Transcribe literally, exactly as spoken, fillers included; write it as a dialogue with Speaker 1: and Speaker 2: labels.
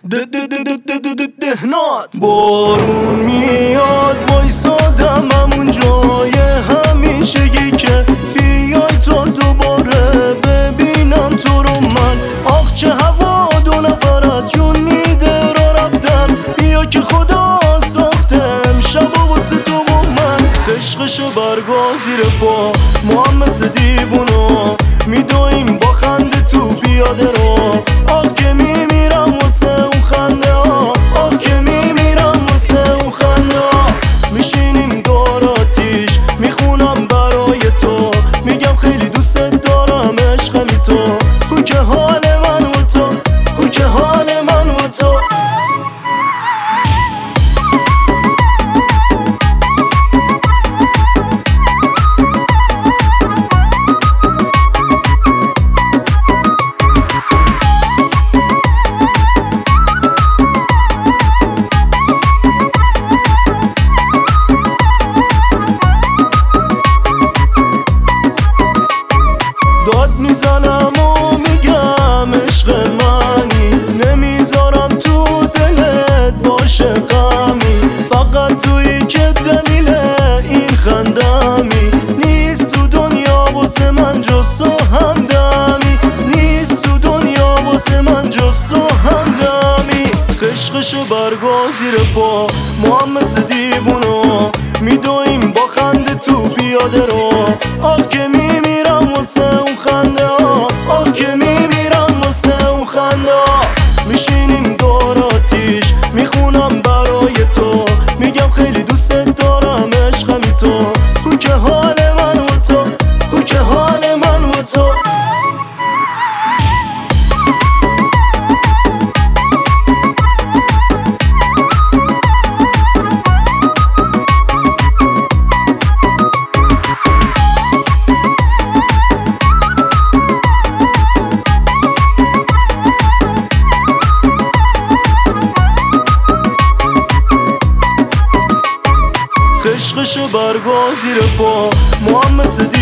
Speaker 1: دهنات بارون میاد وایسادم همون جای همیشگی که بیای تا دوباره ببینم تو رو من. آخ چه هوا دو نفر از جون میده را رفتن، بیا که خدا ساخته امشب و واسه تو و من. عشقشو برگا زیر پا ما هم مثل دیوونا میدویم با خنده تو پیاده رو. آخ که میمیرم واسه اون خنده ها، آخ که میمیرم واسه اون خنده ها. میشینیم دور آتیش میخونم برای تو، میگم خیلی دوست دارم عشقمی تو. کو که حال من و تو، کو که حال من و تو. داد میزنم و میگم عشق منی، نمیذارم تو دلت باشه غمی. فقط تویی که دلیل این خندمی، نیست تو دنیا واسه من جز تو همدمی، نیست تو دنیا واسه من جز تو همدمی. عشقشو برگا زیر پا ما هم مثل دیوونا میدویم با خنده تو پیاده رو. آخ که میمیرم واسه اون خنده ها، آخ که میمیرم واسه اون خنده ها. میشینیم دور آتیش میخونم برای تو، میگم خیلی دوست دارم عشقمی تو. کو که حال من و تو، کو که حال من و تو. عشقشو برگا زیر پا ما هم مثل